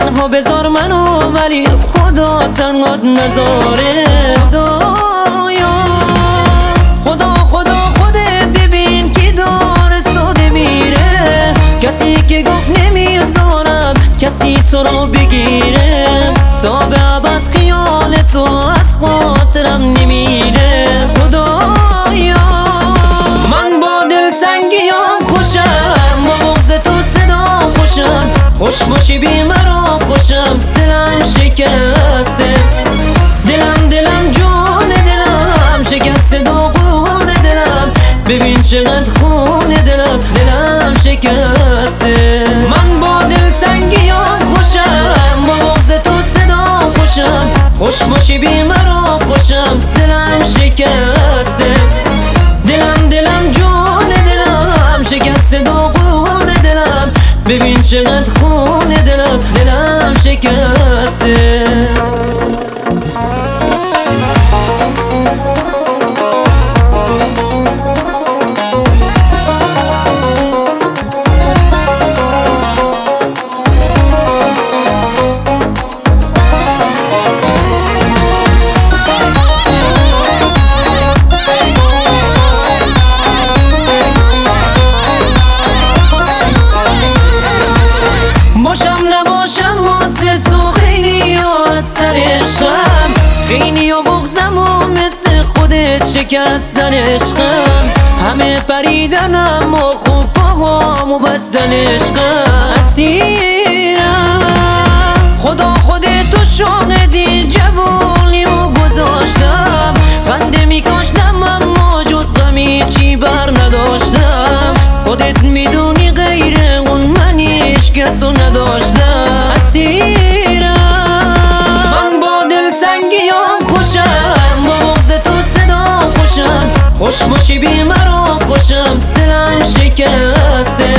تنها بذار منو، ولی خدا تنهات نذاره. خدا خودت ببین که داره ساده میره، کسی که گفت نمیذارم کسی تو رو بگیره. صاحب ابد خیال تو از خاطرم نمیره. خدایا من با دلتنگیام خوشم، با بغض تو صدا خوشم. خوش باشی بی مرا خوشم، دلم شکسته. دلم جون دلم شکسته، داغون دلم ببین چقدر خون دلم شکسته. من با دلتنگیام خوشم، با بغض تو صدا خوشم. خوش باشی بی مرا خوشم، دلم شکسته. دلم جون دلم شکسته، داغون دلم ببین چقدر خون دلم شکسته. خیلی و بغضم و مثل خودت شکستن عشقم. همه پریدن اما خوب پاهامو بستن عشقم. اسیرم خدا خودتو شاهدی، جوانیمو گذاشتم. خنده میکاشتم اما جز غمی چی بر نداشتم. خودت میدونی غیر اون من هیچ کسو نداشتم. اسیرم خوش باشی بی مرا خوشم، دلم شکسته.